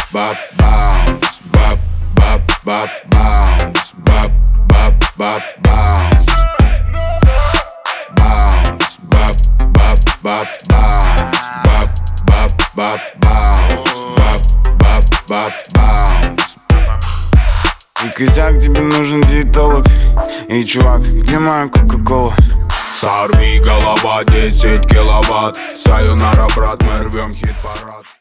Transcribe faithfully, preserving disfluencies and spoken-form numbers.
bop, bounce, bop, bop, bop, bounce, bop, bop, bop, bounce, bounce, bop, bop, bop, bounce, bop, bop, bop, bounce, bop, bop, bop, bounce. И косяк, тебе нужен диетолог. Эй, чувак, где моя кока-кола? Сорви голова, десять киловатт. Сайонара, брат, мы рвем хит-парад.